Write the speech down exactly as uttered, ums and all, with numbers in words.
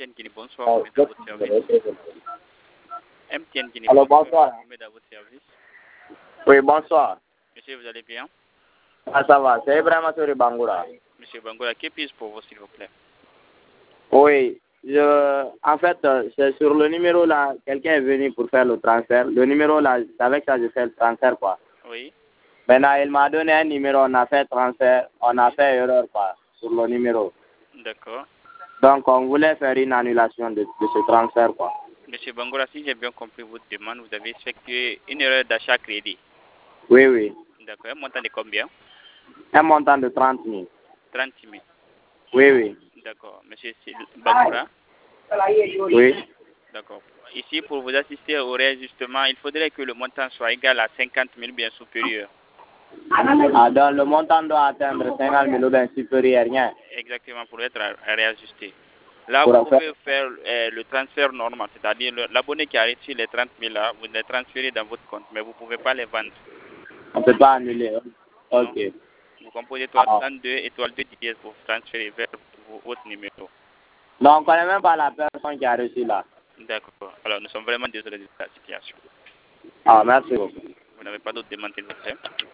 T N Guinée, bonsoir, vous mettez à votre service. M T N Guinée, alors bonsoir. vous mettez à votre service. Oui, bonsoir. Monsieur, vous allez bien? Ah, ça va, c'est Ibrahima Sori Bangoura. Monsieur Bangoura, que puis-je pour vous, s'il vous plaît? Oui, je, en fait, euh, c'est sur le numéro là, quelqu'un est venu pour faire le transfert. Le numéro là, c'est avec ça je fais le transfert, quoi. Oui. Maintenant, il m'a donné un numéro, on a fait transfert, on a fait erreur, quoi, sur le numéro. D'accord. Donc, on voulait faire une annulation de, de ce transfert, quoi. Monsieur Bangoura, si j'ai bien compris votre demande, vous avez effectué une erreur d'achat crédit. Oui, oui. D'accord. Un montant de combien? Un montant de trente mille. trente mille. Oui, oui. D'accord. Monsieur Bangoura? Oui. D'accord. Ici, pour vous assister au réajustement, il faudrait que le montant soit égal à cinquante mille, bien supérieur. Ah, donc le montant doit atteindre cinquante mille ou bien supérieur, rien. Exactement, pour être réajusté. Là, Pour vous faire- pouvez faire euh, le transfert normal, c'est-à-dire le- l'abonné qui a reçu les trente mille là, vous les transférez dans votre compte, mais vous ne pouvez pas les vendre. On ne peut pas annuler. Non. Ok. Vous composez étoile Ah. trente-deux, étoile deux dièse pour transférer vers vo- votre numéro. Non, on ne connaît même pas la personne qui a reçu là. D'accord. Alors, nous sommes vraiment désolés de la situation. Ah, merci beaucoup. Vous n'avez pas d'autres demandes, s'il vous plaît?